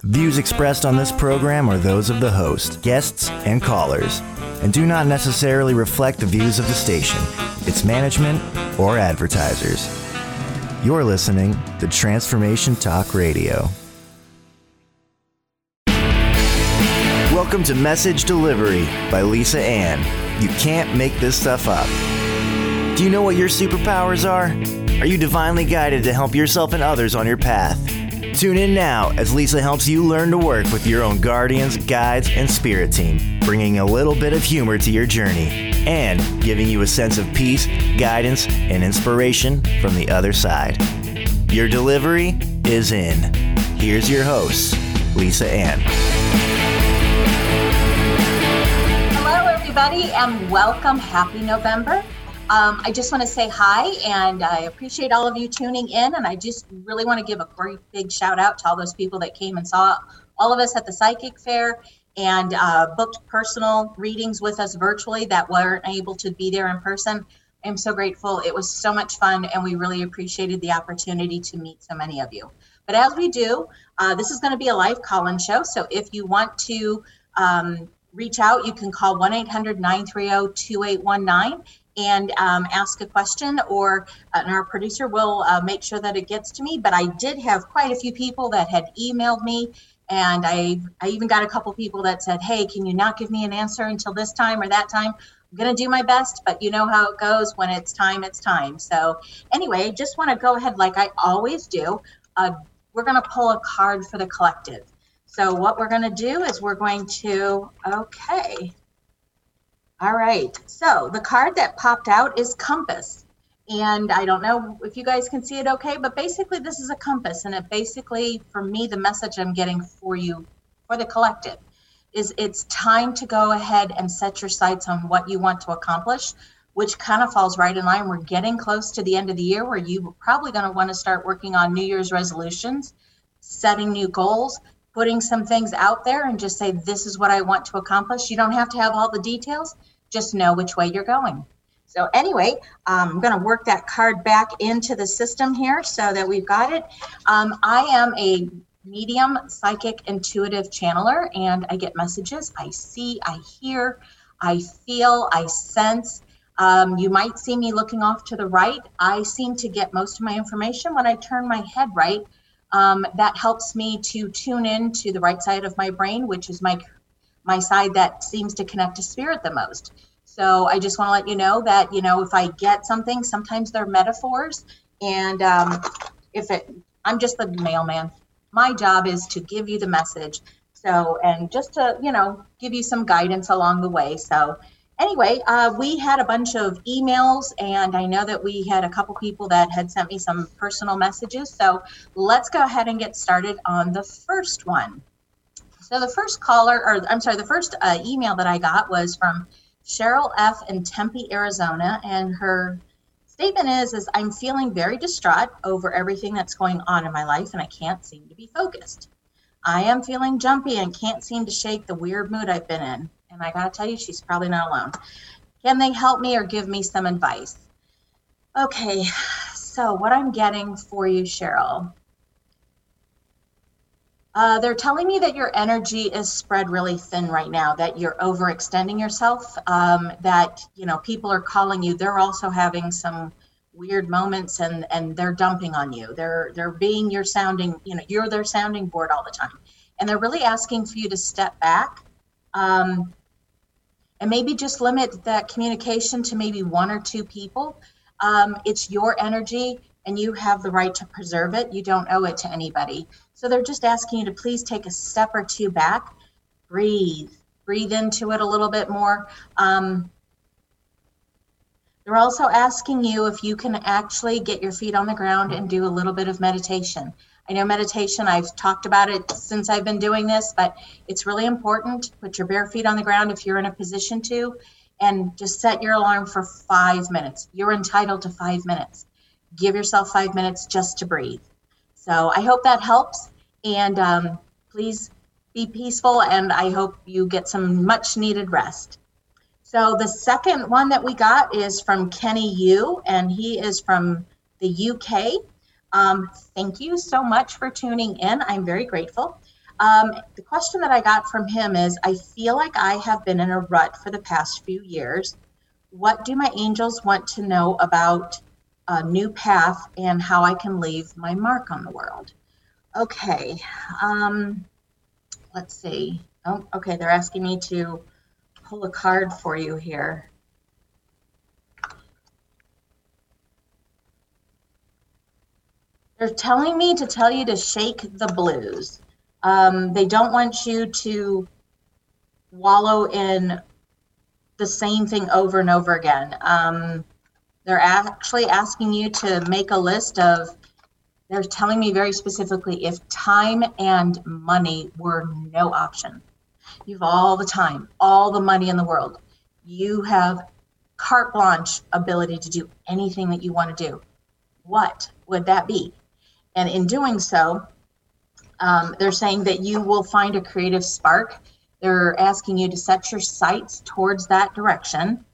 Views expressed on this program are those of the host, guests, and callers, and do not necessarily reflect the views of the station, its management, or advertisers. You're listening to Transformation Talk Radio. Welcome to Message Delivery by Lisa Ann. You can't make this stuff up. Do you know what your superpowers are? Are you divinely guided to help yourself and others on your path? Tune in now as Lisa helps you learn to work with your own guardians, guides, and spirit team, bringing a little bit of humor to your journey and giving you a sense of peace, guidance, and inspiration from the other side. Your delivery is in. Here's your host, Lisa Ann. Hello, everybody, and welcome. Happy November. I just want to say hi, and I appreciate all of you tuning in, and I just really want to give a great big shout out to all those people that came and saw all of us at the Psychic Fair and booked personal readings with us virtually that weren't able to be there in person. I'm so grateful. It was so much fun, and we really appreciated the opportunity to meet so many of you. But as we do, this is going to be a live call-in show, so if you want to reach out, you can call 1-800-930-2819. and ask a question, and our producer will make sure that it gets to me. But I did have quite a few people that had emailed me, and I even got a couple people that said, hey, can you not give me an answer until this time or that time? I'm going to do my best, but you know how it goes. When it's time, it's time. So anyway, just want to go ahead like I always do. We're going to pull a card for the collective. So what we're going to do is we're going to, all right, so the card that popped out is Compass, and I don't know if you guys can see it okay, but basically this is a compass, and it basically, for me, the message I'm getting for you, for the collective, is it's time to go ahead and set your sights on what you want to accomplish, which kind of falls right in line. We're getting close to the end of the year where you're probably going to want to start working on New Year's resolutions, setting new goals, putting some things out there and just say, this is what I want to accomplish. You don't have to have all the details, just know which way you're going. So anyway, I'm going to work that card back into the system here so that we've got it. I am a medium, psychic, intuitive channeler, and I get messages. I see, I hear, I feel, I sense. You might see me looking off to the right. I seem to get most of my information when I turn my head right. That helps me to tune in to the right side of my brain, which is my side that seems to connect to spirit the most. So I just want to let you know that, if I get something, sometimes they're metaphors, and I'm just the mailman. My job is to give you the message. So, and just to, give you some guidance along the way. So anyway, we had a bunch of emails, and I know that we had a couple people that had sent me some personal messages. So let's go ahead and get started on the first one. So the first email that I got was from Cheryl F. in Tempe, Arizona, and her statement is I'm feeling very distraught over everything that's going on in my life, and I can't seem to be focused. I am feeling jumpy and can't seem to shake the weird mood I've been in. And I gotta tell you, she's probably not alone. Can they help me or give me some advice? Okay, so what I'm getting for you, Cheryl, they're telling me that your energy is spread really thin right now, that you're overextending yourself, that, people are calling you. They're also having some weird moments and they're dumping on you. They're being your sounding, you're their sounding board all the time. And they're really asking for you to step back and maybe just limit that communication to maybe one or two people. It's your energy and you have the right to preserve it. You don't owe it to anybody. So they're just asking you to please take a step or two back, breathe into it a little bit more. They're also asking you if you can actually get your feet on the ground and do a little bit of meditation. I know meditation, I've talked about it since I've been doing this, but it's really important. Put your bare feet on the ground if you're in a position to, and just set your alarm for 5 minutes. You're entitled to 5 minutes. Give yourself 5 minutes just to breathe. So I hope that helps, and please be peaceful, and I hope you get some much needed rest. So the second one that we got is from Kenny Yu, and he is from the UK. Thank you so much for tuning in. I'm very grateful. The question that I got from him is, I feel like I have been in a rut for the past few years. What do my angels want to know about a new path and how I can leave my mark on the world? Okay, let's see. Oh, okay, they're asking me to pull a card for you here. They're telling me to tell you to shake the blues. They don't want you to wallow in the same thing over and over again. They're actually asking you to make a list of, they're telling me very specifically, if time and money were no option. You've all the time, all the money in the world. You have carte blanche ability to do anything that you want to do. What would that be? And in doing so, they're saying that you will find a creative spark. They're asking you to set your sights towards that direction.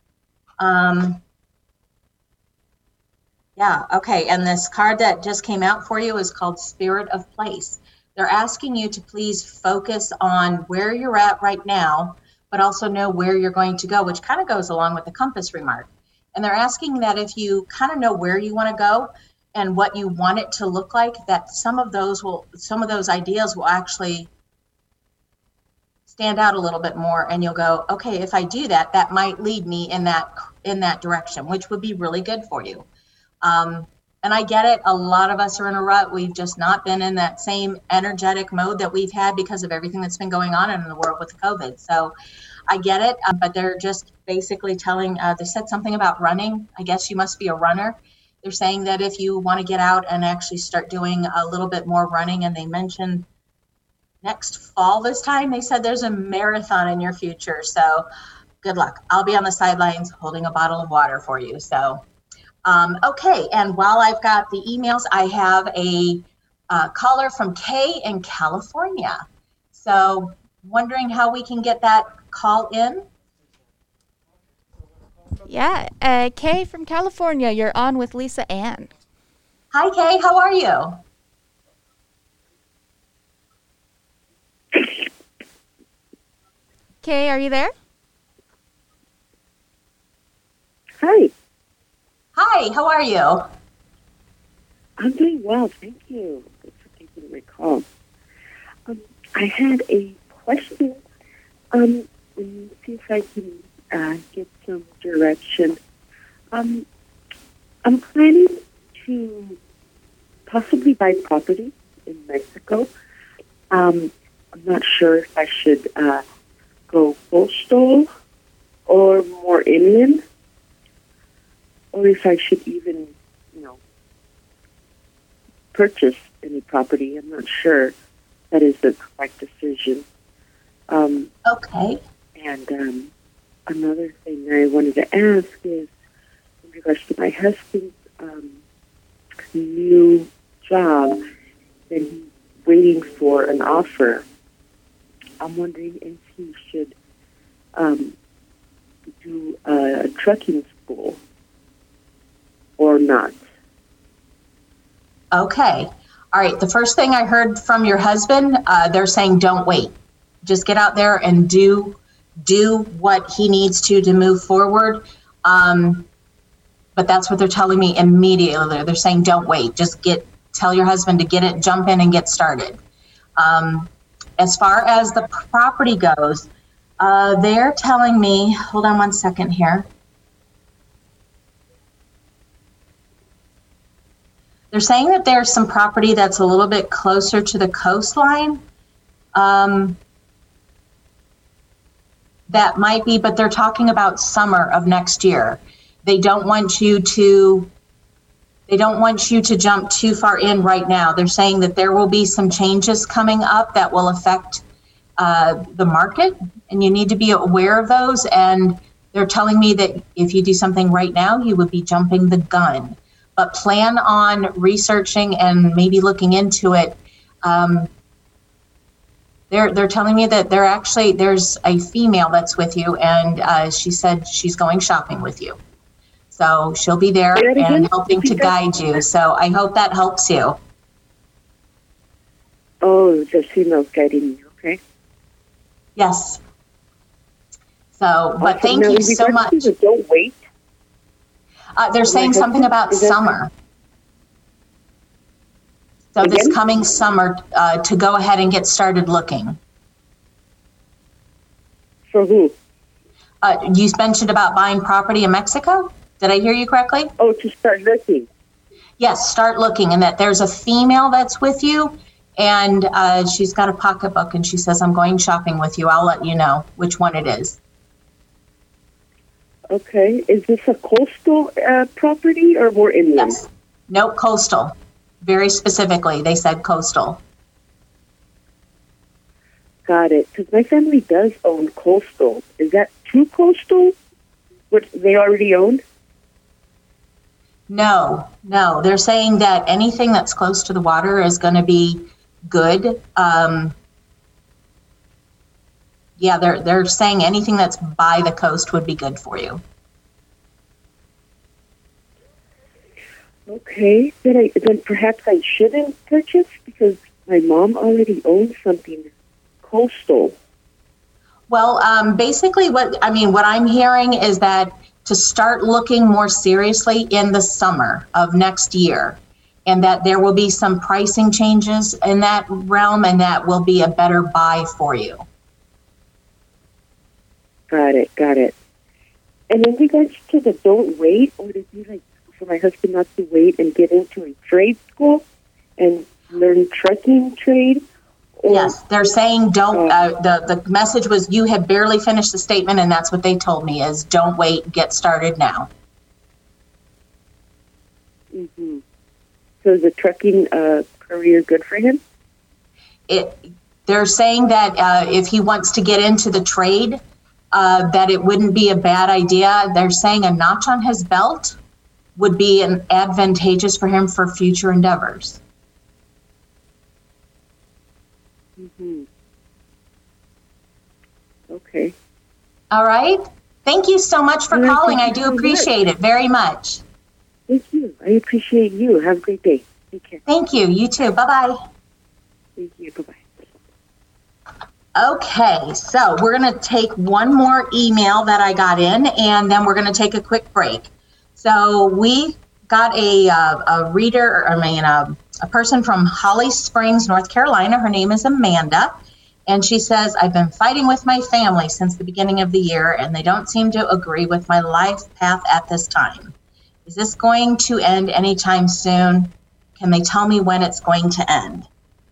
Yeah, okay. And this card that just came out for you is called Spirit of Place. They're asking you to please focus on where you're at right now, but also know where you're going to go, which kind of goes along with the compass remark. And they're asking that if you kind of know where you want to go and what you want it to look like, that some of those ideas will actually stand out a little bit more, and you'll go, okay, if I do that, that might lead me in that direction, which would be really good for you. And I get it. A lot of us are in a rut. We've just not been in that same energetic mode that we've had because of everything that's been going on in the world with the COVID. So I get it. But they're just basically telling, they said something about running. I guess you must be a runner. They're saying that if you want to get out and actually start doing a little bit more running, and they mentioned next fall this time, they said there's a marathon in your future. So good luck. I'll be on the sidelines holding a bottle of water for you. So okay, and while I've got the emails, I have a caller from Kay in California. So wondering how we can get that call in? Yeah, Kay from California, you're on with Lisa Ann. Hi, Kay, how are you? Kay, are you there? Hi. Hi, how are you? I'm doing well, thank you. Thanks for taking my call. I had a question. See if I can get some direction. I'm planning to possibly buy property in Mexico. I'm not sure if I should go coastal or more inland, or if I should even, purchase any property. I'm not sure that is the correct decision. Okay. And another thing I wanted to ask is, in regards to my husband's new job that he's waiting for an offer, I'm wondering if he should do a trucking school or not. Okay. All right. The first thing I heard from your husband, they're saying don't wait. Just get out there and do what he needs to move forward. But that's what they're telling me immediately. They're saying don't wait. Just tell your husband to jump in and get started. As far as the property goes, they're telling me, hold on one second here. They're saying that there's some property that's a little bit closer to the coastline. That might be, but they're talking about summer of next year. They don't want you to jump too far in right now. They're saying that there will be some changes coming up that will affect the market, and you need to be aware of those. And they're telling me that if you do something right now, you would be jumping the gun. But plan on researching and maybe looking into it. They're telling me that there's a female that's with you, and she said she's going shopping with you. So she'll be there and helping to guide you. So I hope that helps you. Oh, the female's guiding me. Okay. Yes. So, but Okay, thank now, you in so regards much. to the don't wait. They're saying something about is that- summer. So this Again? coming summer, to go ahead and get started looking. For who? You mentioned about buying property in Mexico. Did I hear you correctly? Oh, to start looking. Yes, start looking, and that there's a female that's with you, and she's got a pocketbook, and she says, I'm going shopping with you. I'll let you know which one it is. Okay. Is this a coastal property or more inland? Yes. Nope, coastal. Very specifically, they said coastal. Got it. Because my family does own coastal. Is that too coastal? What they already own? No. They're saying that anything that's close to the water is going to be good. Yeah, they're saying anything that's by the coast would be good for you. Okay. Then perhaps I shouldn't purchase because my mom already owns something coastal. Well, basically what I'm hearing is that to start looking more seriously in the summer of next year, and that there will be some pricing changes in that realm, and that will be a better buy for you. Got it. And in regards to the don't wait, would it be like for my husband not to wait and get into a trade school and learn trucking trade? Or, Yes, they're saying don't. The message was you had barely finished the statement, and that's what they told me is don't wait, get started now. Mm-hmm. So is the trucking career good for him? They're saying that if he wants to get into the trade, that it wouldn't be a bad idea. They're saying a notch on his belt would be advantageous for him for future endeavors. Mm-hmm. Okay. All right. Thank you so much for All right, calling. thank I you do so appreciate it very much. Thank you. I appreciate you. Have a great day. Take care. Thank you. You too. Bye-bye. Thank you. Bye-bye. Okay, so we're going to take one more email that I got in, and then we're going to take a quick break. So we got a person from Holly Springs, North Carolina. Her name is Amanda, and she says, I've been fighting with my family since the beginning of the year, and they don't seem to agree with my life path at this time. Is this going to end anytime soon? Can they tell me when it's going to end?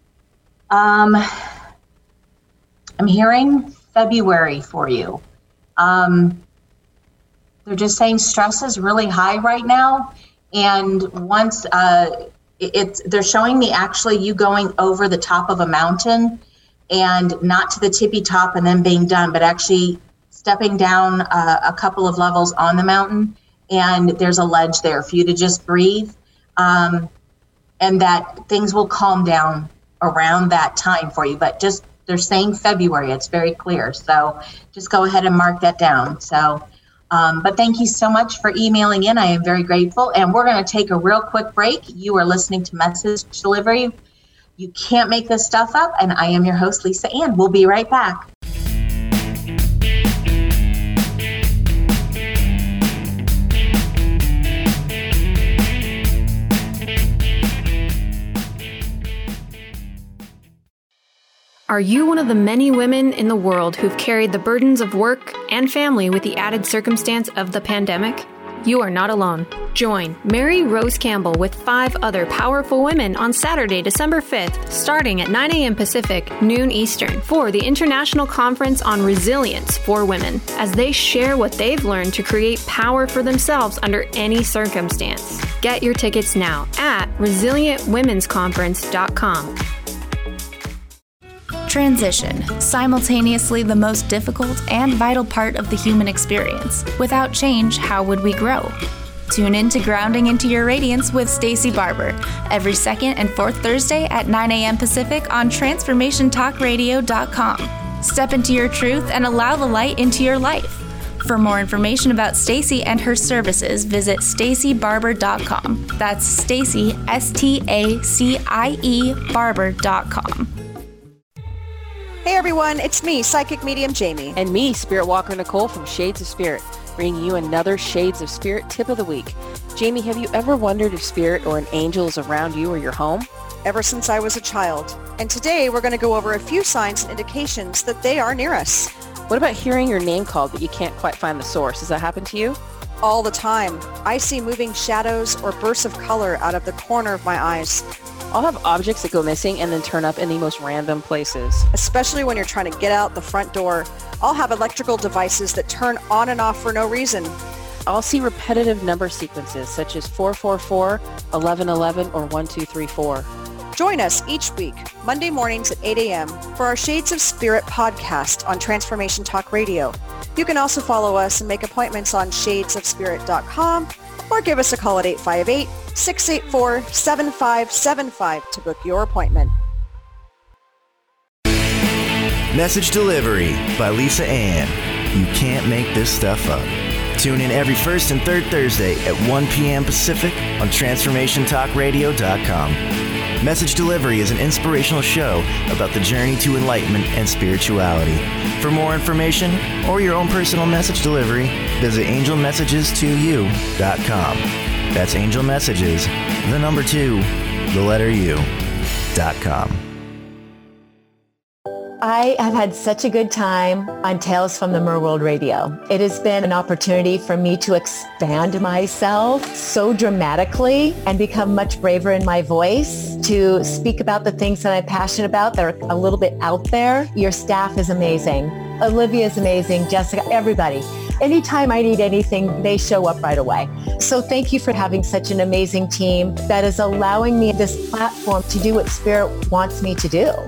I'm hearing February for you. They're just saying stress is really high right now. And once they're showing me actually you going over the top of a mountain and not to the tippy top and then being done, but actually stepping down a couple of levels on the mountain. And there's a ledge there for you to just breathe. And that things will calm down around that time for you. But just they're saying February. It's very clear. So just go ahead and mark that down. So, but thank you so much for emailing in. I am very grateful. And we're going to take a real quick break. You are listening to Message Delivery. You can't make this stuff up. And I am your host, Lisa Ann. We'll be right back. Are you one of the many women in the world who've carried the burdens of work and family with the added circumstance of the pandemic? You are not alone. Join Mary Rose Campbell with 5 other powerful women on Saturday, December 5th, starting at 9 a.m. Pacific, noon Eastern, for the International Conference on Resilience for Women, as they share what they've learned to create power for themselves under any circumstance. Get your tickets now at resilientwomensconference.com. Transition, simultaneously the most difficult and vital part of the human experience. Without change, how would we grow? Tune in to Grounding into Your Radiance with Stacey Barber every second and fourth Thursday at 9 a.m. Pacific on TransformationTalkRadio.com. Step into your truth and allow the light into your life. For more information about Stacey and her services, visit StaceyBarber.com. That's Stacey, STACIE, Barber.com. Hey everyone, it's me, Psychic Medium Jamie. And me, Spirit Walker Nicole from Shades of Spirit, bringing you another Shades of Spirit tip of the week. Jamie, have you ever wondered if spirit or an angel is around you or your home? Ever since I was a child. And today we're going to go over a few signs and indications that they are near us. What about hearing your name called but you can't quite find the source? Does that happen to you? All the time. I see moving shadows or bursts of color out of the corner of my eyes. I'll have objects that go missing and then turn up in the most random places. Especially when you're trying to get out the front door. I'll have electrical devices that turn on and off for no reason. I'll see repetitive number sequences such as 444, 1111, or 1234. Join us each week, Monday mornings at 8 a.m. for our Shades of Spirit podcast on Transformation Talk Radio. You can also follow us and make appointments on shadesofspirit.com or give us a call at 858-684-7575 to book your appointment. Message Delivery by Lisa Ann. You can't make this stuff up. Tune in every first and third Thursday at 1 p.m. Pacific on TransformationTalkRadio.com. Message Delivery is an inspirational show about the journey to enlightenment and spirituality. For more information or your own personal message delivery, visit angelmessages2u.com. That's Angel Messages, the number 2, the letter U.com. I have had such a good time on Tales from the Merworld Radio. It has been an opportunity for me to expand myself so dramatically and become much braver in my voice, to speak about the things that I'm passionate about that are a little bit out there. Your staff is amazing. Olivia is amazing. Jessica, everybody. Anytime I need anything, they show up right away. So thank you for having such an amazing team that is allowing me this platform to do what Spirit wants me to do.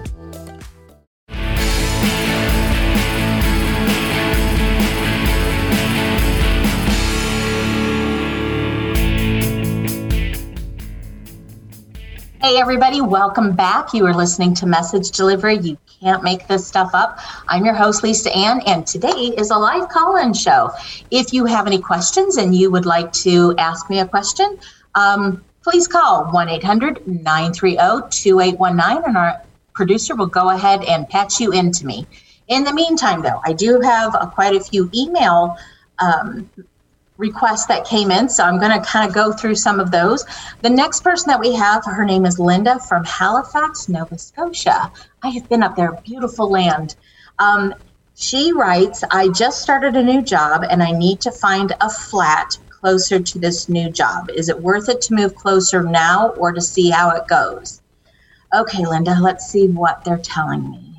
Hey everybody, welcome back. You are listening to Message Delivery. You can't make this stuff up. I'm your host, Lisa Ann, and today is a live call-in show. If you have any questions and you would like to ask me a question, please call 1-800-930-2819 and our producer will go ahead and patch you into me. In the meantime, though, I do have quite a few email requests that came in, so I'm going to kind of go through some of those. The next person that we have, her name is Linda from Halifax, Nova Scotia. I have been up there, beautiful land. She writes, I just started a new job and I need to find a flat closer to this new job. Is it worth it to move closer now or to see how it goes? Okay, Linda, let's see what they're telling me.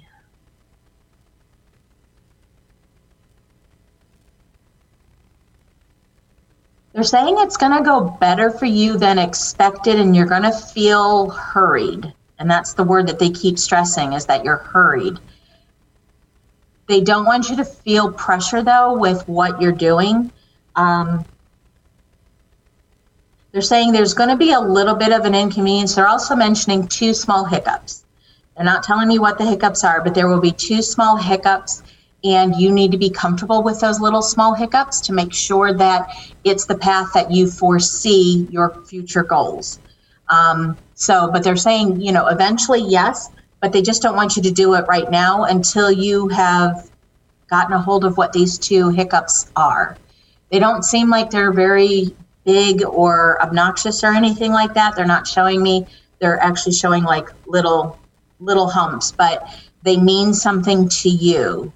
They're saying it's going to go better for you than expected and you're going to feel hurried. And that's the word that they keep stressing, is that you're hurried. They don't want you to feel pressure, though, with what you're doing. They're saying there's going to be a little bit of an inconvenience. They're also mentioning 2 small hiccups. They're not telling me what the hiccups are, but there will be 2 small hiccups. And you need to be comfortable with those little small hiccups to make sure that it's the path that you foresee your future goals. But they're saying, eventually, yes, but they just don't want you to do it right now until you have gotten a hold of what these 2 hiccups are. They don't seem like they're very big or obnoxious or anything like that. They're not showing me. They're actually showing like little humps, but they mean something to you.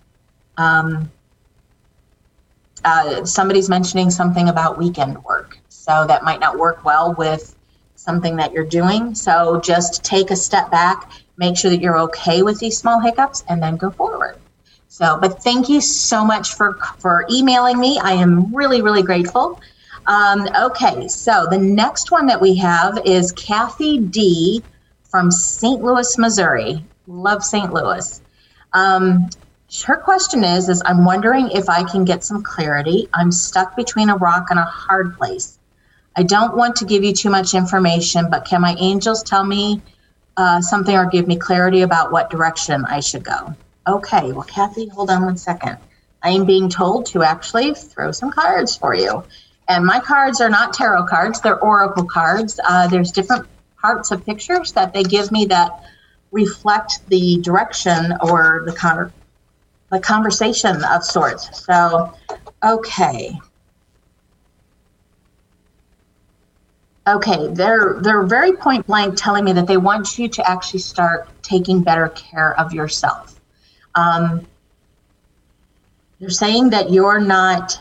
Somebody's mentioning something about weekend work, so that might not work well with something that you're doing. So just take a step back, make sure that you're okay with these small hiccups, and then go forward. But thank you so much for emailing me. I am really, really grateful. Okay, so the next one that we have is Kathy D. from St. Louis, Missouri. Love St. Louis. Her question is I'm wondering if I can get some clarity. I'm stuck between a rock and a hard place. I don't want to give you too much information, but can my angels tell me something or give me clarity about what direction I should go? Okay, well, Kathy, hold on one second. I am being told to actually throw some cards for you. And my cards are not tarot cards, they're oracle cards. There's different parts of pictures that they give me that reflect the direction or the conversation of sorts. So, okay. Okay, they're very point blank telling me that they want you to actually start taking better care of yourself. They're saying that you're not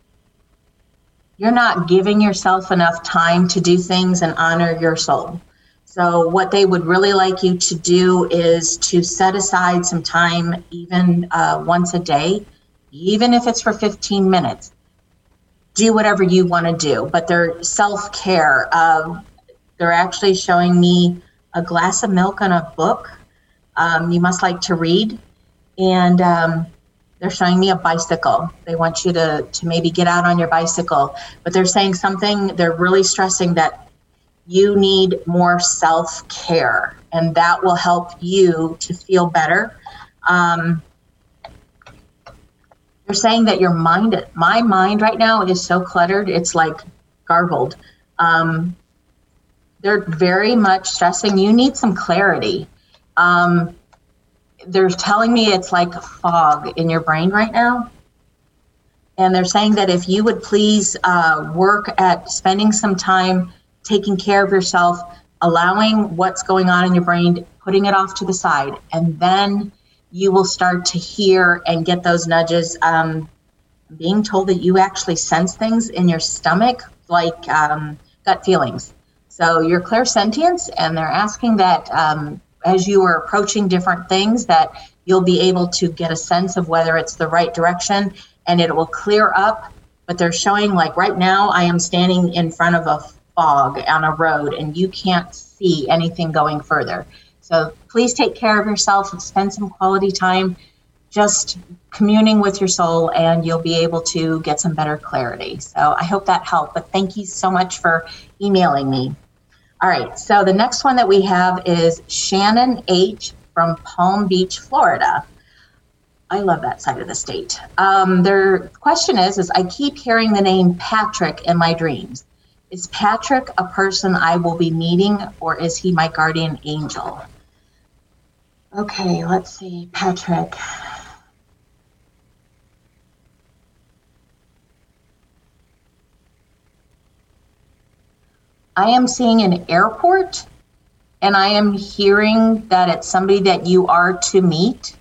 giving yourself enough time to do things and honor your soul. So what they would really like you to do is to set aside some time, even once a day, even if it's for 15 minutes. Do whatever you want to do, but their self-care, they're actually showing me a glass of milk and a book. You must like to read. And they're showing me a bicycle. They want you to maybe get out on your bicycle, but they're saying they're really stressing that you need more self-care, and that will help you to feel better. They're saying that my mind right now is so cluttered, it's like garbled. They're very much stressing you need some clarity. They're telling me it's like fog in your brain right now. And they're saying that if you would please work at spending some time taking care of yourself, allowing what's going on in your brain, putting it off to the side, and then you will start to hear and get those nudges. Being told that you actually sense things in your stomach, like gut feelings. So you're clairsentience, and they're asking that as you are approaching different things, that you'll be able to get a sense of whether it's the right direction, and it will clear up. But they're showing, like right now, I am standing in front of a fog on a road, and you can't see anything going further. So please take care of yourself and spend some quality time just communing with your soul, and you'll be able to get some better clarity. So I hope that helped, but thank you so much for emailing me. All right, so the next one that we have is Shannon H. from Palm Beach, Florida. I love that side of the state. Their question is I keep hearing the name Patrick in my dreams. Is Patrick a person I will be meeting, or is he my guardian angel? Okay, let's see, Patrick. I am seeing an airport, and I am hearing that it's somebody that you are to meet.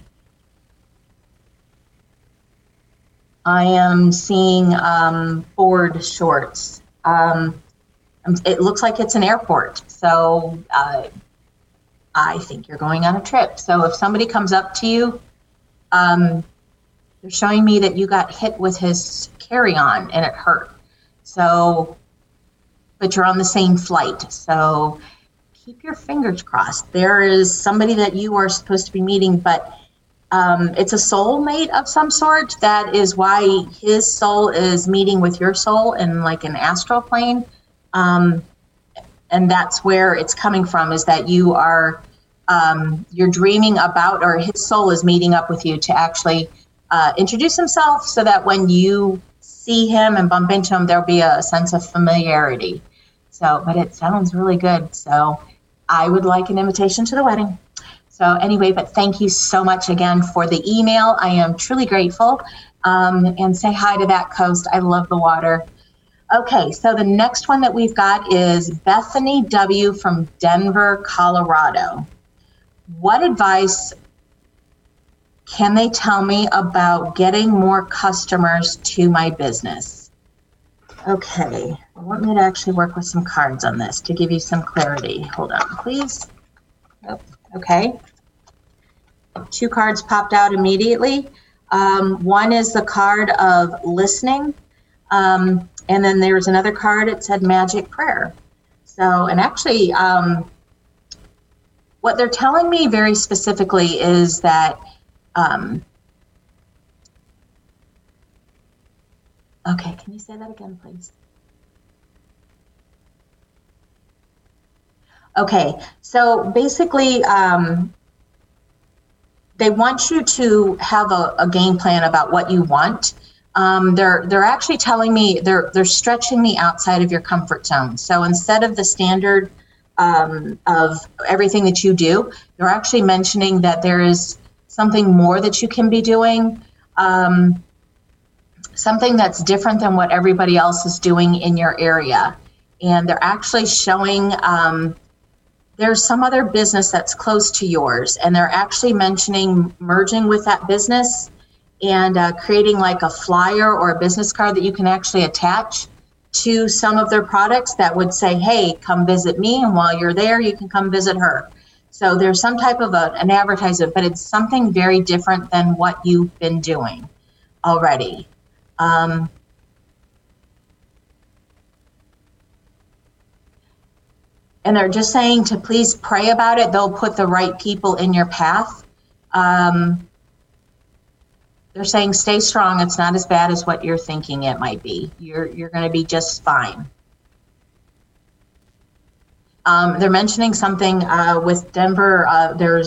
I am seeing board shorts. It looks like it's an airport, so I think you're going on a trip. So if somebody comes up to you, they're showing me that you got hit with his carry-on and it hurt. So, but you're on the same flight. So keep your fingers crossed. There is somebody that you are supposed to be meeting, but it's a soulmate of some sort. That is why his soul is meeting with your soul in like an astral plane. And that's where it's coming from, is that you are, you're dreaming about, or his soul is meeting up with you to actually introduce himself, so that when you see him and bump into him, there'll be a sense of familiarity. So, but it sounds really good. So I would like an invitation to the wedding. So anyway, but thank you so much again for the email. I am truly grateful. And say hi to that coast. I love the water. Okay, so the next one that we've got is Bethany W. from Denver, Colorado. What advice can they tell me about getting more customers to my business? Okay, I want me to actually work with some cards on this to give you some clarity. Hold on, please. Oh, okay. 2 cards popped out immediately. One is the card of listening. And then there was another card, it said magic prayer. So, and actually, what they're telling me very specifically is that, okay, can you say that again, please? Okay, so basically, they want you to have a game plan about what you want. They're actually telling me they're stretching me outside of your comfort zone. So instead of the standard of everything that you do. They're actually mentioning that there is something more that you can be doing, something that's different than what everybody else is doing in your area. And they're actually showing there's some other business that's close to yours, and they're actually mentioning merging with that business and creating like a flyer or a business card that you can actually attach to some of their products that would say, hey, come visit me, and while you're there, you can come visit her. So there's some type of an advertisement, but it's something very different than what you've been doing already. And they're just saying to please pray about it. They'll put the right people in your path. They're saying stay strong. It's not as bad as what you're thinking it might be. You're going to be just fine. They're mentioning something with Denver. They're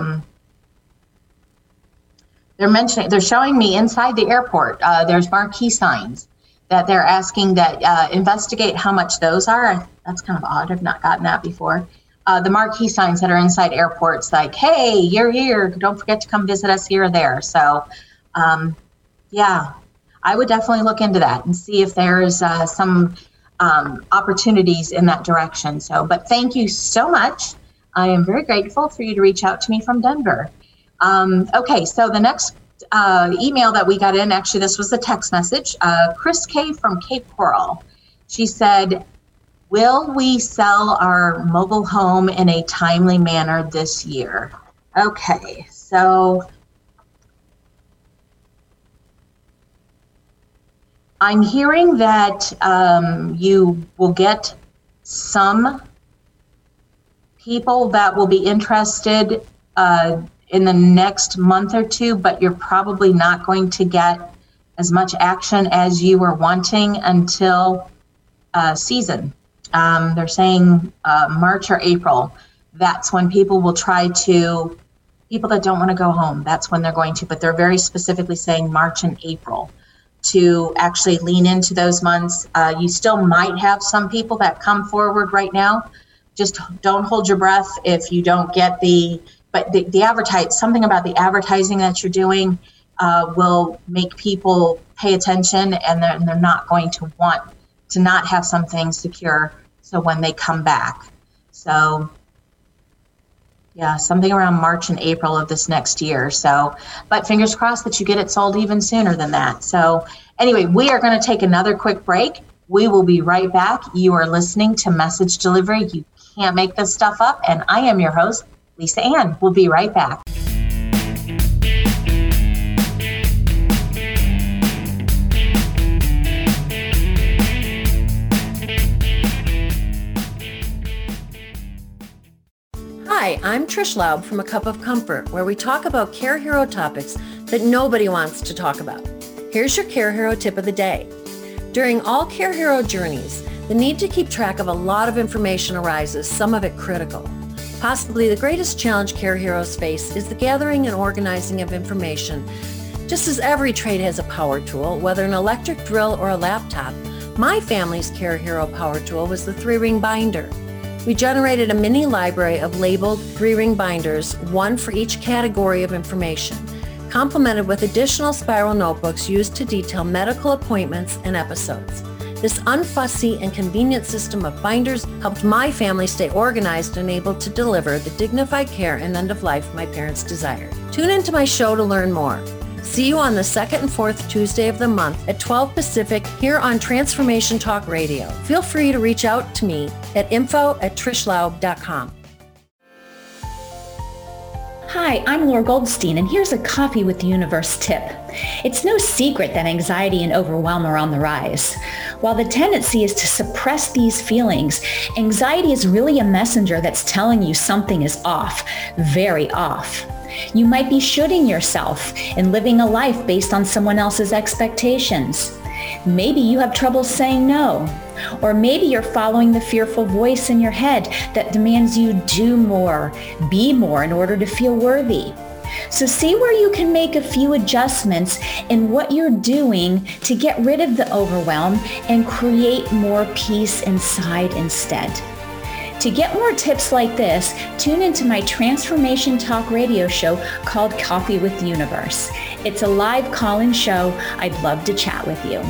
showing me inside the airport. There's marquee signs that they're asking that investigate how much those are. That's kind of odd. I've not gotten that before. The marquee signs that are inside airports, like, hey, you're here. Don't forget to come visit us here or there. So, yeah, I would definitely look into that and see if there's some opportunities in that direction. So, but thank you so much. I am very grateful for you to reach out to me from Denver. Okay, so the next email that we got in, actually, this was a text message. Chris K. from Cape Coral. She said, will we sell our mobile home in a timely manner this year? Okay, so I'm hearing that you will get some people that will be interested in the next month or two, but you're probably not going to get as much action as you were wanting until season. They're saying March or April. That's when people will try to, people that don't want to go home, that's when they're going to, but they're very specifically saying March and April to actually lean into those months. You still might have some people that come forward right now. Just don't hold your breath if you don't get but the advertise, something about the advertising that you're doing will make people pay attention, and they're not going to want to not have something secure. So when they come back, so yeah, something around March and April of this next year. So, but fingers crossed that you get it sold even sooner than that. So anyway, we are going to take another quick break. We will be right back. You are listening to Message Delivery. You can't make this stuff up. And I am your host, Lisa Ann. We'll be right back. Hi, I'm Trish Laub from A Cup of Comfort, where we talk about Care Hero topics that nobody wants to talk about. Here's your Care Hero tip of the day. During all Care Hero journeys, the need to keep track of a lot of information arises, some of it critical. Possibly the greatest challenge Care Heroes face is the gathering and organizing of information. Just as every trade has a power tool, whether an electric drill or a laptop, my family's Care Hero power tool was the 3-ring binder. We generated a mini library of labeled 3-ring binders, one for each category of information, complemented with additional spiral notebooks used to detail medical appointments and episodes. This unfussy and convenient system of binders helped my family stay organized and able to deliver the dignified care and end of life my parents desired. Tune into my show to learn more. See you on the second and fourth Tuesday of the month at 12 Pacific here on Transformation Talk Radio. Feel free to reach out to me at info@trishlaub.com. Hi, I'm Laura Goldstein, and here's a Coffee with the Universe tip. It's no secret that anxiety and overwhelm are on the rise. While the tendency is to suppress these feelings, anxiety is really a messenger that's telling you something is off, very off. You might be shooting yourself and living a life based on someone else's expectations. Maybe you have trouble saying no. Or maybe you're following the fearful voice in your head that demands you do more, be more in order to feel worthy. So see where you can make a few adjustments in what you're doing to get rid of the overwhelm and create more peace inside instead. To get more tips like this, tune into my Transformation Talk radio show called Coffee with the Universe. It's a live call-in show. I'd love to chat with you.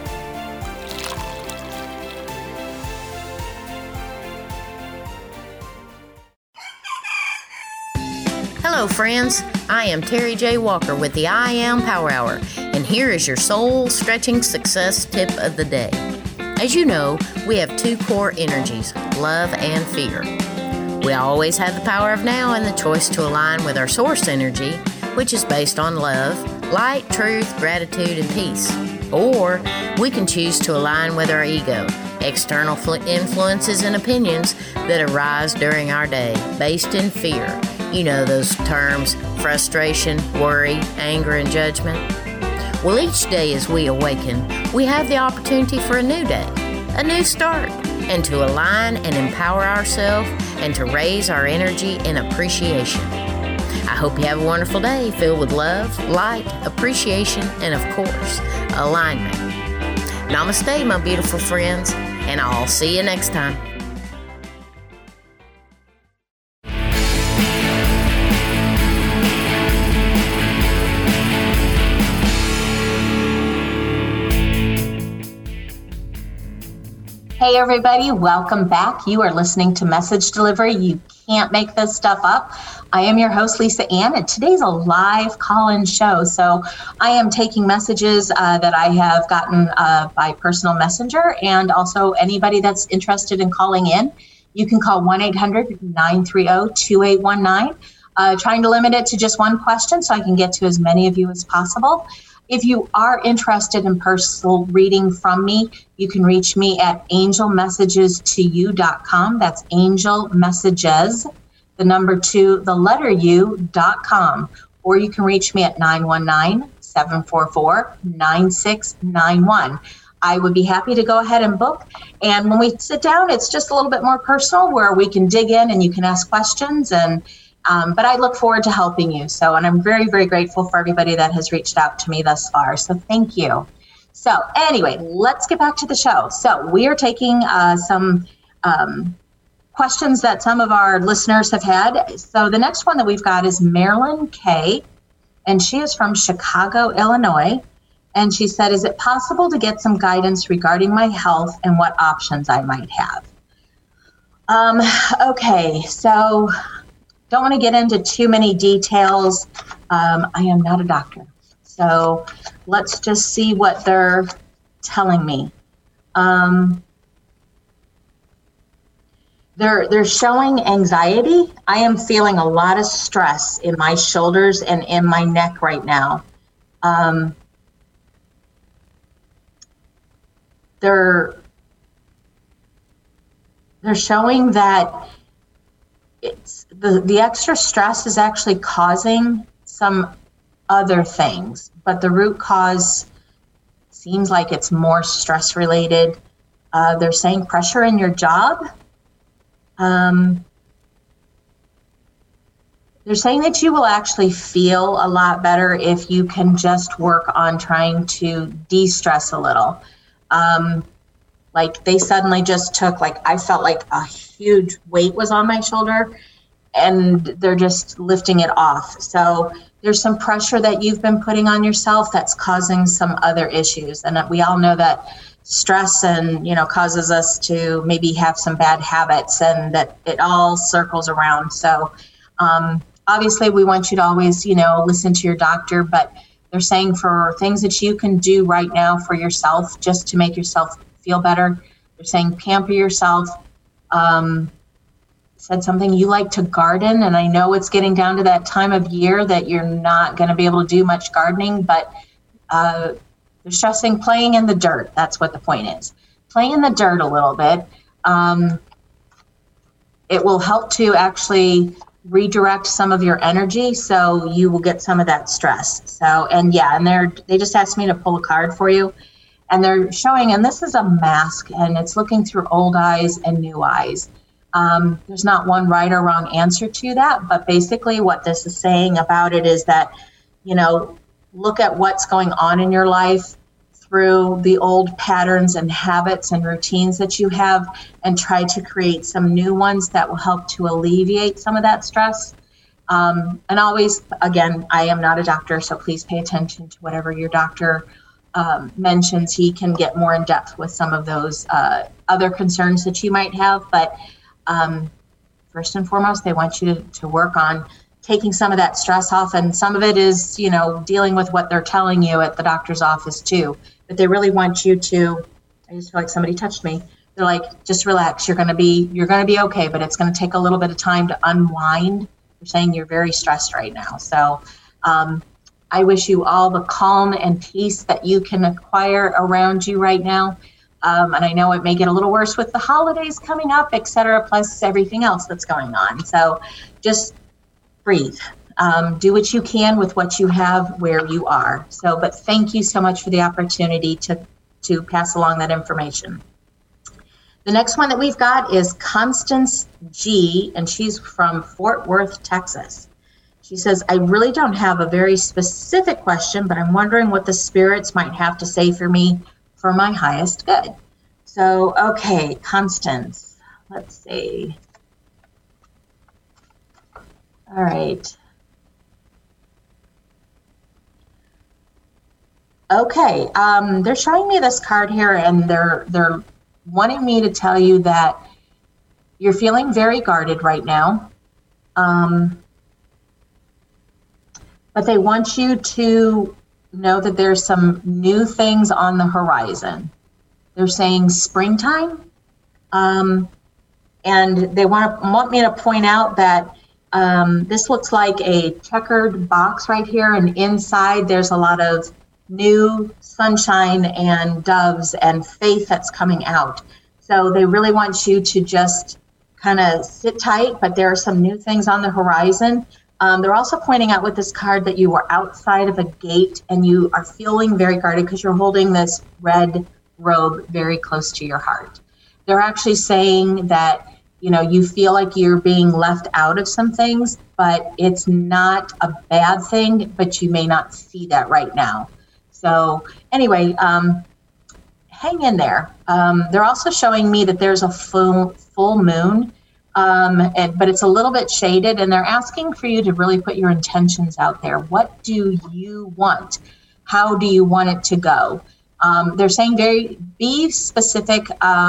Hello, friends. I am Terry J. Walker with the I Am Power Hour, and here is your soul-stretching success tip of the day. As you know, we have two core energies, love and fear. We always have the power of now and the choice to align with our source energy, which is based on love, light, truth, gratitude, and peace. Or we can choose to align with our ego, external influences and opinions that arise during our day, based in fear. You know those terms, frustration, worry, anger, and judgment. Well, each day as we awaken, we have the opportunity for a new day, a new start, and to align and empower ourselves and to raise our energy in appreciation. I hope you have a wonderful day filled with love, light, appreciation, and of course, alignment. Namaste, my beautiful friends, and I'll see you next time. Hey everybody, welcome back. You are listening to Message Delivery. You can't make this stuff up. I am your host, Lisa Ann, and today's a live call-in show. So I am taking messages that I have gotten by personal messenger, and also anybody that's interested in calling in. You can call 1-800-930-2819. Trying to limit it to just one question so I can get to as many of you as possible. If you are interested in personal reading from me, you can reach me at angelmessagestoyou.com. That's angelmessages, the number 2, the letter U.com. Or you can reach me at 919-744-9691. I would be happy to go ahead and book. And when we sit down, it's just a little bit more personal where we can dig in and you can ask questions. But I look forward to helping you. And I'm very, very grateful for everybody that has reached out to me thus far. So thank you. So anyway, let's get back to the show. So we are taking some questions that some of our listeners have had. So the next one that we've got is Marilyn K. And she is from Chicago, Illinois. And she said, is it possible to get some guidance regarding my health and what options I might have? Okay, so don't want to get into too many details. I am not a doctor. So let's just see what they're telling me. They're showing anxiety. I am feeling a lot of stress in my shoulders and in my neck right now. They're showing that it's the extra stress is actually causing some other things, but the root cause seems like it's more stress related. They're saying pressure in your job. They're saying that you will actually feel a lot better if you can just work on trying to de-stress a little. Like they suddenly just took, like I felt like a huge weight was on my shoulder and they're just lifting it off. So there's some pressure that you've been putting on yourself that's causing some other issues. And we all know that stress and, causes us to maybe have some bad habits and that it all circles around. So obviously we want you to always, listen to your doctor, but they're saying for things that you can do right now for yourself, just to make yourself feel better. They're saying pamper yourself. Said something, you like to garden, and I know it's getting down to that time of year that you're not going to be able to do much gardening, but they're stressing playing in the dirt. That's what the point is. Play in the dirt a little bit. It will help to actually redirect some of your energy, so you will get some of that stress. So, and they just asked me to pull a card for you, and they're showing, and this is a mask, and it's looking through old eyes and new eyes. There's not one right or wrong answer to that, but basically what this is saying about it is that, look at what's going on in your life through the old patterns and habits and routines that you have and try to create some new ones that will help to alleviate some of that stress. And always, again, I am not a doctor, so please pay attention to whatever your doctor mentions. He can get more in depth with some of those other concerns that you might have. But first and foremost, they want you to work on taking some of that stress off. And some of it is, dealing with what they're telling you at the doctor's office too. But they really want you to, I just feel like somebody touched me. They're like, just relax. You're going to be okay, but it's going to take a little bit of time to unwind. They're saying you're very stressed right now. So I wish you all the calm and peace that you can acquire around you right now. And I know it may get a little worse with the holidays coming up, et cetera, plus everything else that's going on. So just breathe. Do what you can with what you have where you are. So, but thank you so much for the opportunity to pass along that information. The next one that we've got is Constance G, and she's from Fort Worth, Texas. She says, I really don't have a very specific question, but I'm wondering what the spirits might have to say for me for my highest good. So, okay, Constance, let's see. All right. Okay, they're showing me this card here, and they're wanting me to tell you that you're feeling very guarded right now. But they want you to know that there's some new things on the horizon. They're saying springtime. And they want me to point out that this looks like a checkered box right here. And inside there's a lot of new sunshine and doves and faith that's coming out. So they really want you to just kind of sit tight, but there are some new things on the horizon. They're also pointing out with this card that you are outside of a gate and you are feeling very guarded because you're holding this red robe very close to your heart. They're actually saying that, you feel like you're being left out of some things, but it's not a bad thing, but you may not see that right now. So anyway, hang in there. They're also showing me that there's a full moon, but it's a little bit shaded, and they're asking for you to really put your intentions out there. What do you want? How do you want it to go? They're saying be specific.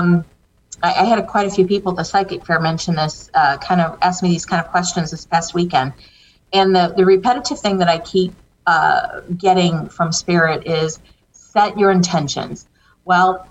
I had quite a few people at the Psychic Fair mention this, kind of ask me these kind of questions this past weekend. And the repetitive thing that I keep getting from Spirit is set your intentions. Well,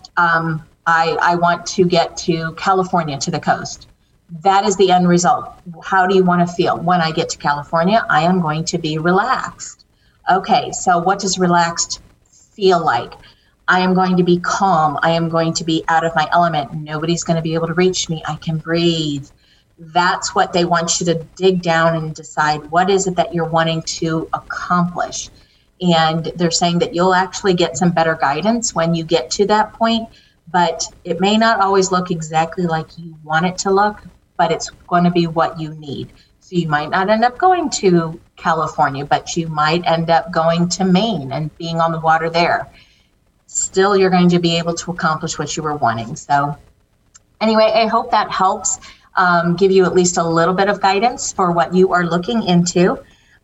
I want to get to California, to the coast. That is the end result. How do you want to feel? When I get to California, I am going to be relaxed. Okay, so what does relaxed feel like? I am going to be calm. I am going to be out of my element. Nobody's going to be able to reach me. I can breathe. That's what they want you to dig down and decide what is it that you're wanting to accomplish. And they're saying that you'll actually get some better guidance when you get to that point, but it may not always look exactly like you want it to look, but it's going to be what you need. So you might not end up going to California, but you might end up going to Maine and being on the water there. Still, you're going to be able to accomplish what you were wanting. So anyway, I hope that helps give you at least a little bit of guidance for what you are looking into.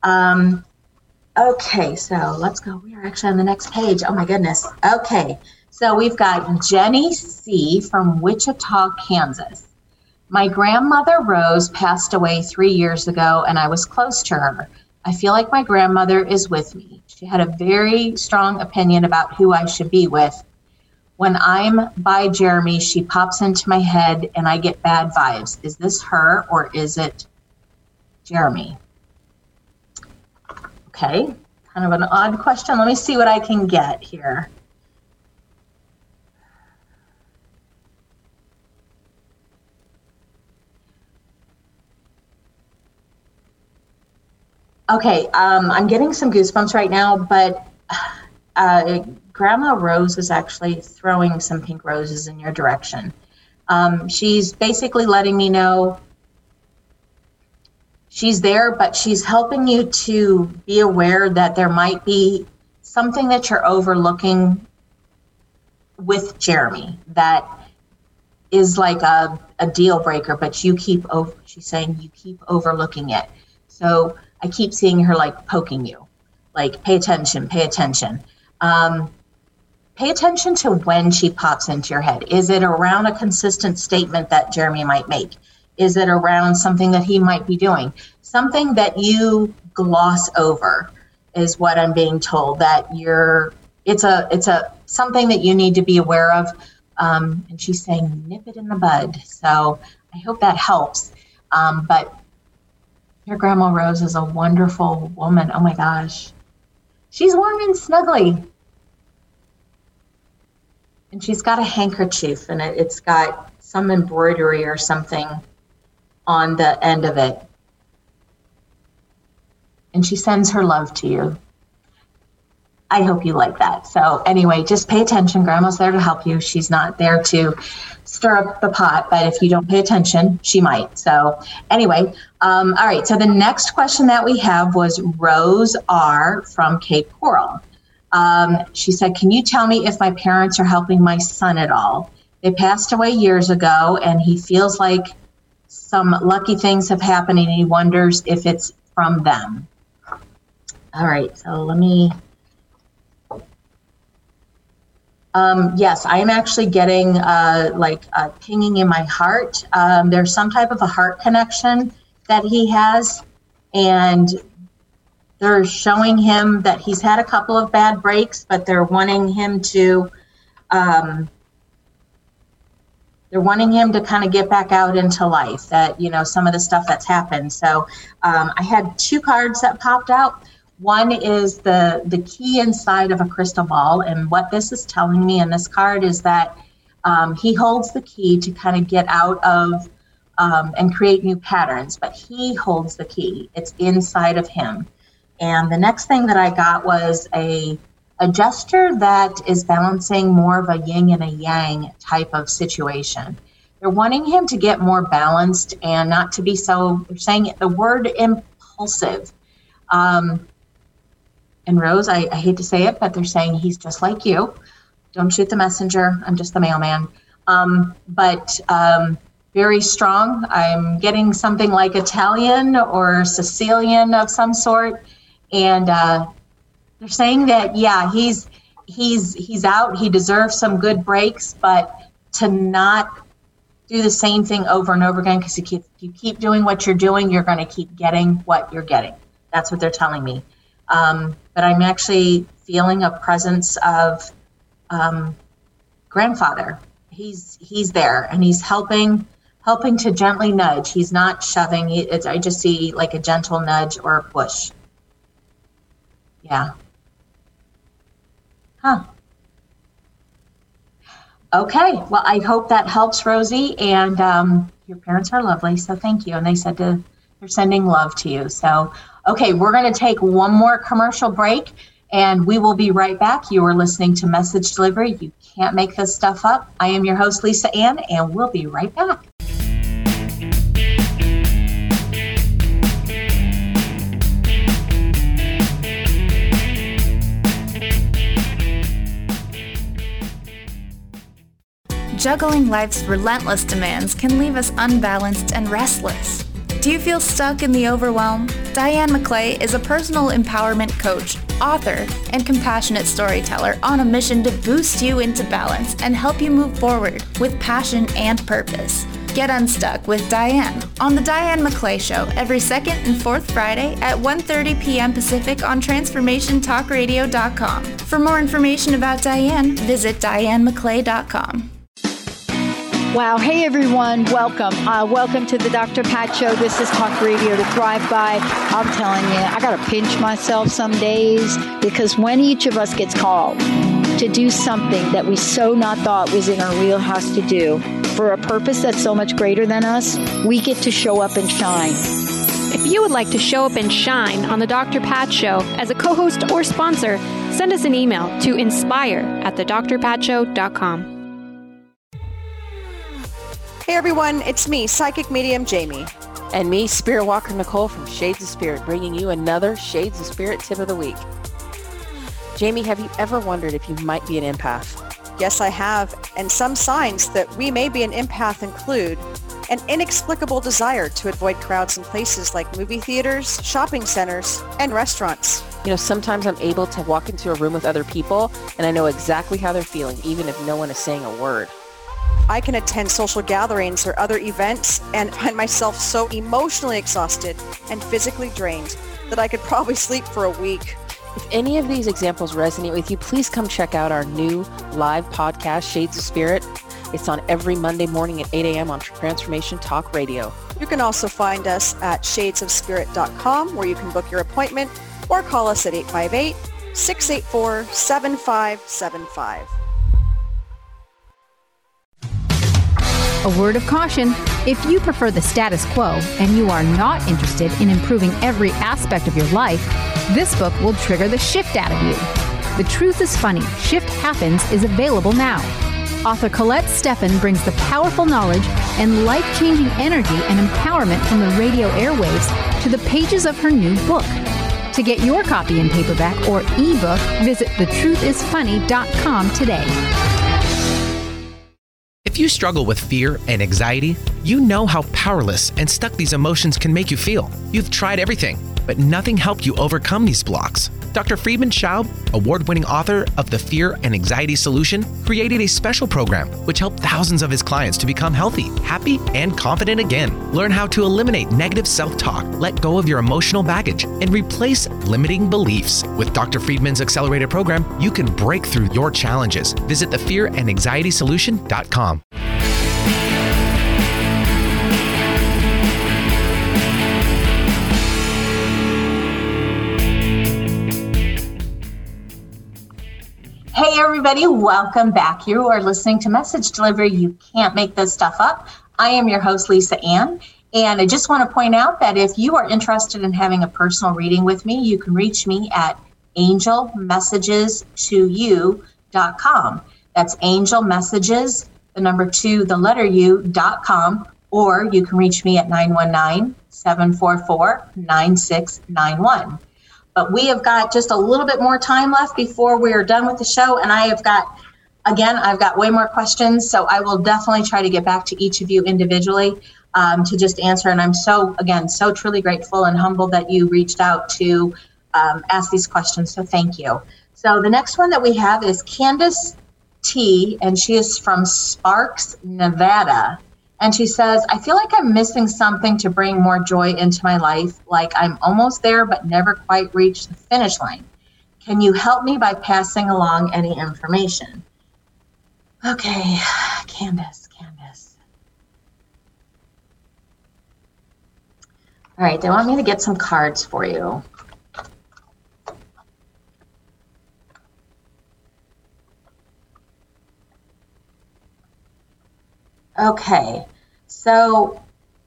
Okay, so let's go. We are actually on the next page. Oh my goodness. Okay, so we've got Jenny C. from Wichita, Kansas. My grandmother Rose passed away 3 years ago, and I was close to her. I feel like my grandmother is with me. She had a very strong opinion about who I should be with. When I'm by Jeremy, she pops into my head and I get bad vibes. Is this her or is it Jeremy? Okay, kind of an odd question. Let me see what I can get here. Okay, I'm getting some goosebumps right now, but Grandma Rose is actually throwing some pink roses in your direction. She's basically letting me know she's there, but she's helping you to be aware that there might be something that you're overlooking with Jeremy that is like a deal breaker, but she's saying you keep overlooking it. So I keep seeing her like poking you, like pay attention. Pay attention to when she pops into your head. Is it around a consistent statement that Jeremy might make? Is it around something that he might be doing? Something that you gloss over is what I'm being told, that it's a something that you need to be aware of. And she's saying, nip it in the bud. So I hope that helps. But your Grandma Rose is a wonderful woman. Oh my gosh. She's warm and snuggly. And she's got a handkerchief, and it's got some embroidery or something on the end of it. And she sends her love to you. I hope you like that. So anyway, just pay attention. Grandma's there to help you. She's not there to stir up the pot, but if you don't pay attention, she might. So anyway, all right. So the next question that we have was Rose R. from Cape Coral. She said, can you tell me if my parents are helping my son at all? They passed away years ago, and he feels like some lucky things have happened, and he wonders if it's from them. All right. So let me... yes, I am actually getting pinging in my heart. There's some type of a heart connection that he has, and they're showing him that he's had a couple of bad breaks, but they're wanting him to kind of get back out into life, that, some of the stuff that's happened. So I had two cards that popped out. One is the key inside of a crystal ball, and what this is telling me in this card is that he holds the key to kind of get out of and create new patterns, but he holds the key. It's inside of him. And the next thing that I got was a gesture that is balancing more of a yin and a yang type of situation. They're wanting him to get more balanced and not to be so, they're saying the word impulsive. And Rose, I hate to say it, but they're saying he's just like you. Don't shoot the messenger. I'm just the mailman. But very strong. I'm getting something like Italian or Sicilian of some sort. And they're saying that, yeah, he's out. He deserves some good breaks, but to not do the same thing over and over again, because if you keep doing what you're doing, you're going to keep getting what you're getting. That's what they're telling me. But I'm actually feeling a presence of grandfather. He's there, and he's helping to gently nudge. He's not shoving. I just see like a gentle nudge or a push. Yeah. Huh. Okay. Well, I hope that helps, Rosie. And your parents are lovely, so thank you. And they said they're sending love to you. So, okay, we're going to take one more commercial break, and we will be right back. You are listening to Message Delivery. You can't make this stuff up. I am your host, Lisa Ann, and we'll be right back. Juggling life's relentless demands can leave us unbalanced and restless. Do you feel stuck in the overwhelm? Diane McClay is a personal empowerment coach, author, and compassionate storyteller on a mission to boost you into balance and help you move forward with passion and purpose. Get unstuck with Diane on The Diane McClay Show every second and fourth Friday at 1:30 p.m. Pacific on TransformationTalkRadio.com. For more information about Diane, visit DianeMcClay.com. Wow. Hey, everyone. Welcome. Welcome to the Dr. Pat Show. This is Talk Radio to Thrive By. I'm telling you, I got to pinch myself some days, because when each of us gets called to do something that we so not thought was in our wheelhouse to do for a purpose that's so much greater than us, we get to show up and shine. If you would like to show up and shine on the Dr. Pat Show as a co-host or sponsor, send us an email to inspire@thedrpatshow.com. Hey everyone, it's me, Psychic Medium Jamie. And me, Spirit Walker Nicole from Shades of Spirit, bringing you another Shades of Spirit tip of the week. Jamie, have you ever wondered if you might be an empath? Yes, I have. And some signs that we may be an empath include an inexplicable desire to avoid crowds in places like movie theaters, shopping centers, and restaurants. You know, sometimes I'm able to walk into a room with other people and I know exactly how they're feeling, even if no one is saying a word. I can attend social gatherings or other events and find myself so emotionally exhausted and physically drained that I could probably sleep for a week. If any of these examples resonate with you, please come check out our new live podcast, Shades of Spirit. It's on every Monday morning at 8 a.m. on Transformation Talk Radio. You can also find us at shadesofspirit.com, where you can book your appointment or call us at 858-684-7575. A word of caution, if you prefer the status quo and you are not interested in improving every aspect of your life, this book will trigger the shift out of you. The Truth is Funny, Shift Happens is available now. Author Colette Steffen brings the powerful knowledge and life-changing energy and empowerment from the radio airwaves to the pages of her new book. To get your copy in paperback or ebook, visit thetruthisfunny.com today. If you struggle with fear and anxiety, you know how powerless and stuck these emotions can make you feel. You've tried everything, but nothing helped you overcome these blocks. Dr. Friedman Schaub, award-winning author of The Fear and Anxiety Solution, created a special program which helped thousands of his clients to become healthy, happy, and confident again. Learn how to eliminate negative self-talk, let go of your emotional baggage, and replace limiting beliefs. With Dr. Friedman's accelerated program, you can break through your challenges. Visit thefearandanxietysolution.com. Hey everybody, welcome back. You are listening to Message Delivery. You can't make this stuff up. I am your host, Lisa Ann, and I just want to point out that if you are interested in having a personal reading with me, you can reach me at angelmessagestoyou.com. That's angelmessages, the number 2, the letter U.com, or you can reach me at 919-744-9691. But we have got just a little bit more time left before we are done with the show. And I've got way more questions. So I will definitely try to get back to each of you individually to just answer. And I'm so truly grateful and humbled that you reached out to ask these questions. So thank you. So the next one that we have is Candace T, and she is from Sparks, Nevada. And she says, I feel like I'm missing something to bring more joy into my life, like I'm almost there but never quite reached the finish line. Can you help me by passing along any information? Okay, Candace. All right, they want me to get some cards for you. Okay, so,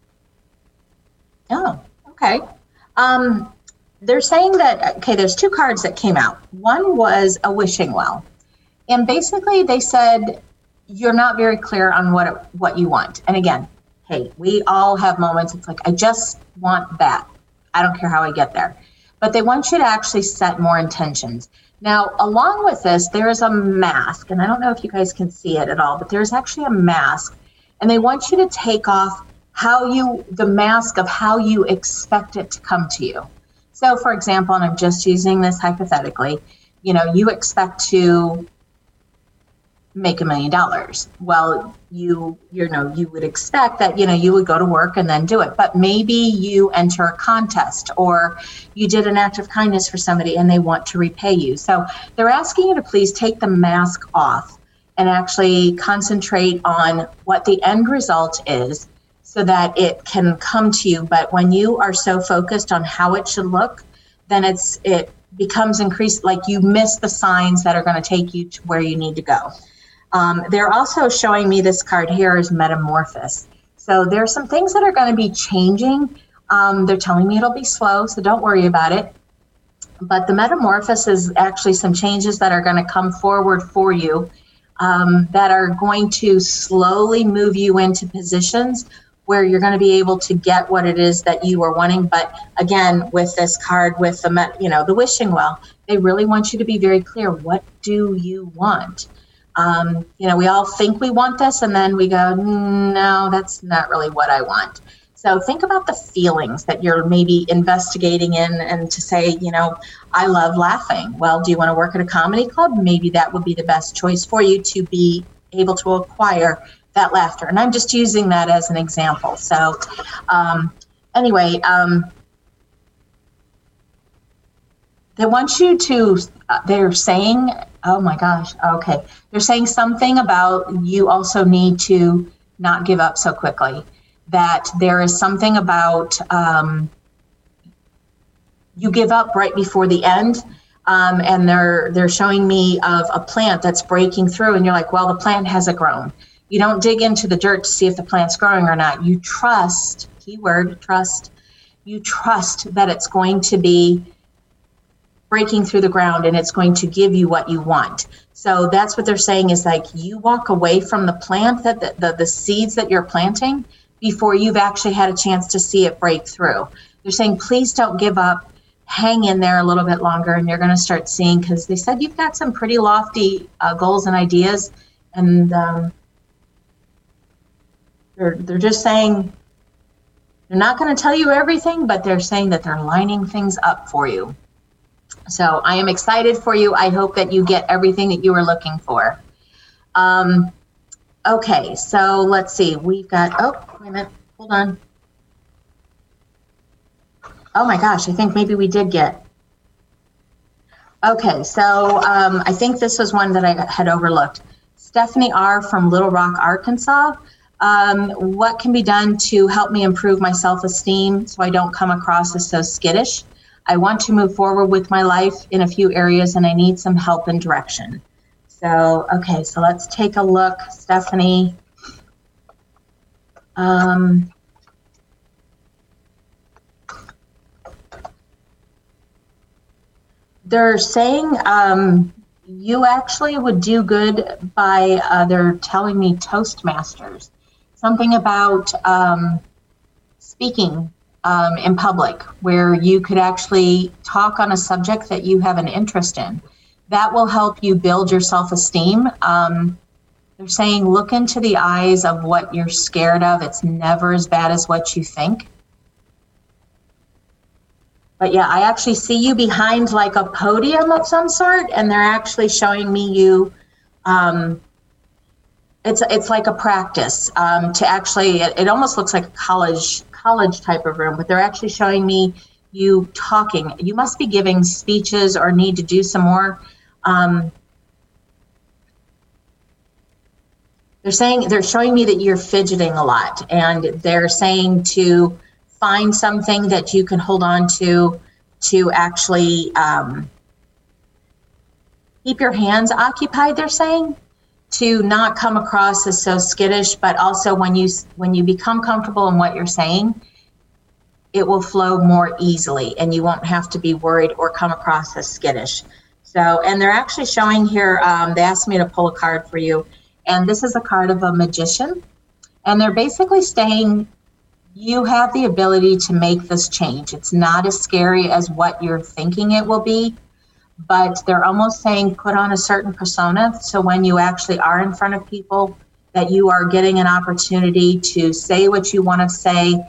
okay. They're saying that, okay, there's 2 cards that came out. One was a wishing well. And basically they said, you're not very clear on what you want. And again, hey, we all have moments. It's like, I just want that. I don't care how I get there. But they want you to actually set more intentions. Now, along with this, there is a mask. And I don't know if you guys can see it at all, but there's actually a mask. And they want you to take off the mask of how you expect it to come to you. So, for example, and I'm just using this hypothetically, you expect to make $1 million. Well, you would expect that, you would go to work and then do it. But maybe you enter a contest or you did an act of kindness for somebody and they want to repay you. So they're asking you to please take the mask off and actually concentrate on what the end result is so that it can come to you. But when you are so focused on how it should look, then it becomes increased, like you miss the signs that are going to take you to where you need to go. They're also showing me this card here is Metamorphosis. So there's some things that are going to be changing. They're telling me it'll be slow, so don't worry about it. But the Metamorphosis is actually some changes that are going to come forward for you. That are going to slowly move you into positions where you're going to be able to get what it is that you are wanting. But again, with this card, with the wishing well, they really want you to be very clear. What do you want? We all think we want this, and then we go, no, that's not really what I want. So think about the feelings that you're maybe investigating in, and to say, I love laughing. Well, do you want to work at a comedy club? Maybe that would be the best choice for you to be able to acquire that laughter. And I'm just using that as an example. So anyway, they want you to, they're saying, oh my gosh, okay. They're saying something about you also need to not give up so quickly. That there is something about you give up right before the end, and they're showing me of a plant that's breaking through, and you're like, well, the plant hasn't grown. You don't dig into the dirt to see if the plant's growing or not. You trust, keyword, trust. You trust that it's going to be breaking through the ground and it's going to give you what you want. So that's what they're saying is like you walk away from the plant, that the seeds that you're planting, before you've actually had a chance to see it break through. They're saying, please don't give up, hang in there a little bit longer, and you're going to start seeing, because they said you've got some pretty lofty goals and ideas, and they're just saying, they're not going to tell you everything, but they're saying that they're lining things up for you. So I am excited for you. I hope that you get everything that you were looking for. Okay, so let's see. We've got, wait a minute, hold on. Oh my gosh, I think maybe we did get. Okay, so I think this was one that I had overlooked. Stephanie R. from Little Rock, Arkansas. What can be done to help me improve my self-esteem so I don't come across as so skittish? I want to move forward with my life in a few areas and I need some help and direction. So, okay, so let's take a look, Stephanie. They're saying you actually would do good by, they're telling me Toastmasters. Something about speaking in public, where you could actually talk on a subject that you have an interest in. That will help you build your self-esteem. They're saying look into the eyes of what you're scared of. It's never as bad as what you think. But yeah, I actually see you behind like a podium of some sort, and they're actually showing me you. It's like a practice to actually. It almost looks like a college type of room, but they're actually showing me you talking. You must be giving speeches or need to do some more. They're showing me that you're fidgeting a lot, and they're saying to find something that you can hold on to actually keep your hands occupied, they're saying, to not come across as so skittish, but also when you become comfortable in what you're saying, it will flow more easily and you won't have to be worried or come across as skittish. So, and they're actually showing here, they asked me to pull a card for you, and this is a card of a magician, and they're basically saying you have the ability to make this change. It's not as scary as what you're thinking it will be, but they're almost saying put on a certain persona, so when you actually are in front of people, that you are getting an opportunity to say what you want to say.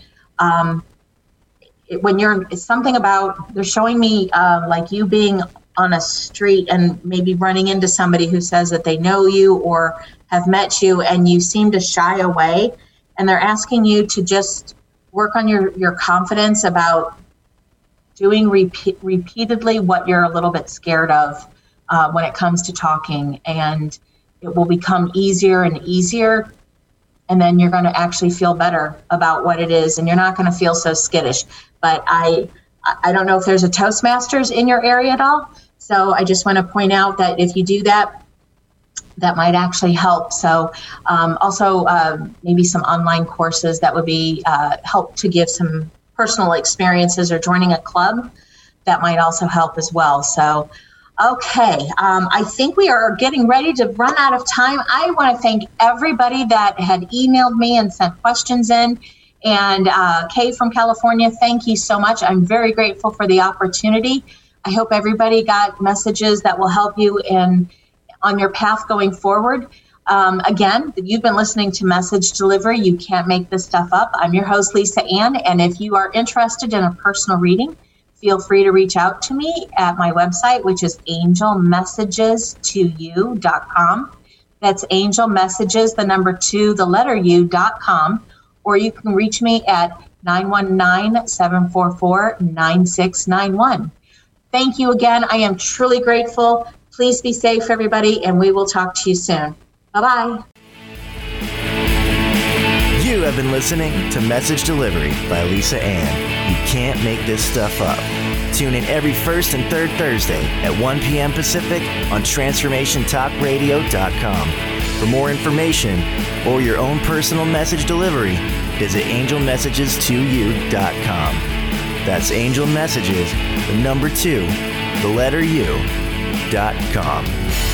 It's something about, they're showing me like you being on a street and maybe running into somebody who says that they know you or have met you, and you seem to shy away, and they're asking you to just work on your confidence about doing repeatedly what you're a little bit scared of when it comes to talking, and it will become easier and easier, and then you're going to actually feel better about what it is, and you're not going to feel so skittish. But I don't know if there's a Toastmasters in your area at all, so I just want to point out that if you do that, that might actually help. So also maybe some online courses that would be help to give some personal experiences, or joining a club, that might also help as well. So, okay, I think we are getting ready to run out of time. I want to thank everybody that had emailed me and sent questions in. And Kay from California, thank you so much. I'm very grateful for the opportunity. I hope everybody got messages that will help you in on your path going forward. Again, you've been listening to Message Delivery. You can't make this stuff up. I'm your host, Lisa Ann, and if you are interested in a personal reading, feel free to reach out to me at my website, which is angelmessages2u.com. That's angelmessages, the number 2, the letter U.com. Or you can reach me at 919-744-9691. Thank you again. I am truly grateful. Please be safe, everybody, and we will talk to you soon. Bye-bye. You have been listening to Message Delivery by Lisa Ann. You can't make this stuff up. Tune in every first and third Thursday at 1 p.m. Pacific on TransformationTalkRadio.com. For more information or your own personal message delivery, visit angelmessages2u.com. That's Angel Messages, the number 2, the letter U.com.